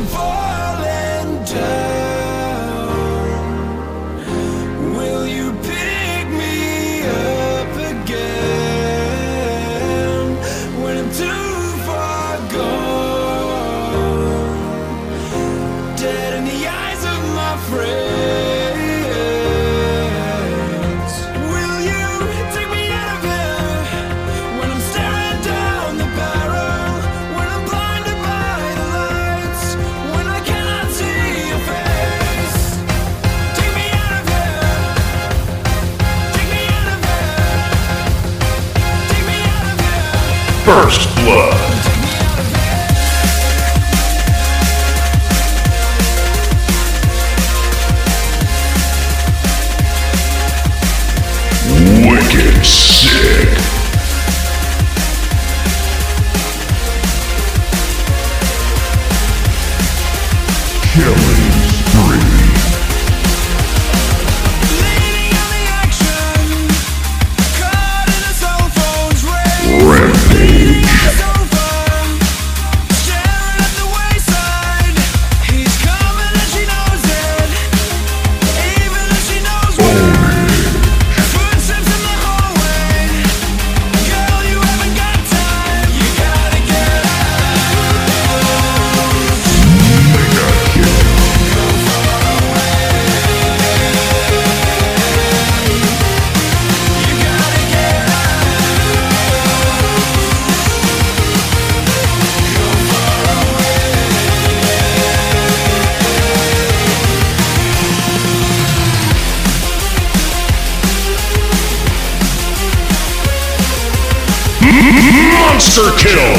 falling down, will you pick me up again when I'm too far gone, dead in the eyes of my friends? Will you take me out of here when I'm staring down the barrel, when I'm blinded by the lights, when I cannot see your face? Take me out of here, take me out of here, take me out of here. First Blood. Wicked sick. Killing spree. Leading on the action, caught in a cell phone's race. Rampage. It's over, staring at the wayside. He's coming and she knows it, even if she knows where. Footsteps in the hallway, girl, you haven't got time. You gotta get out. Mega kill. You gotta get Monster kill.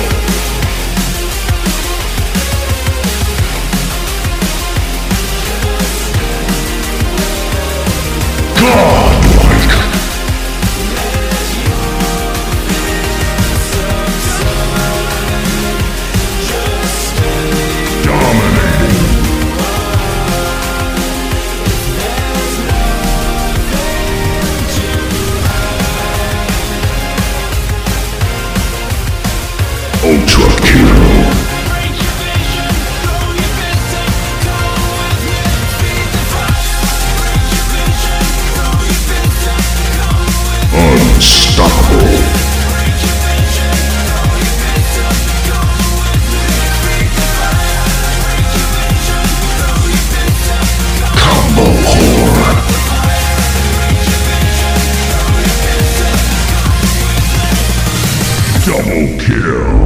Godlike. Dominating. Ultra kill. Unstoppable. Combo whore. Double kill.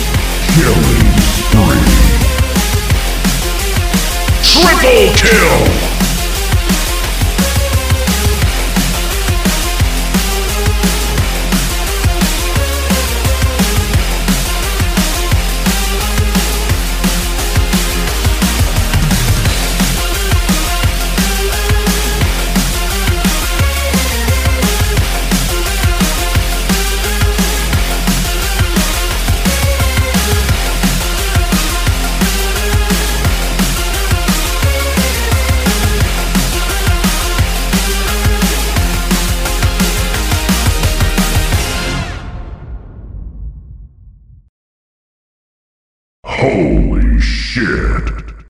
Killing spree. Triple kill.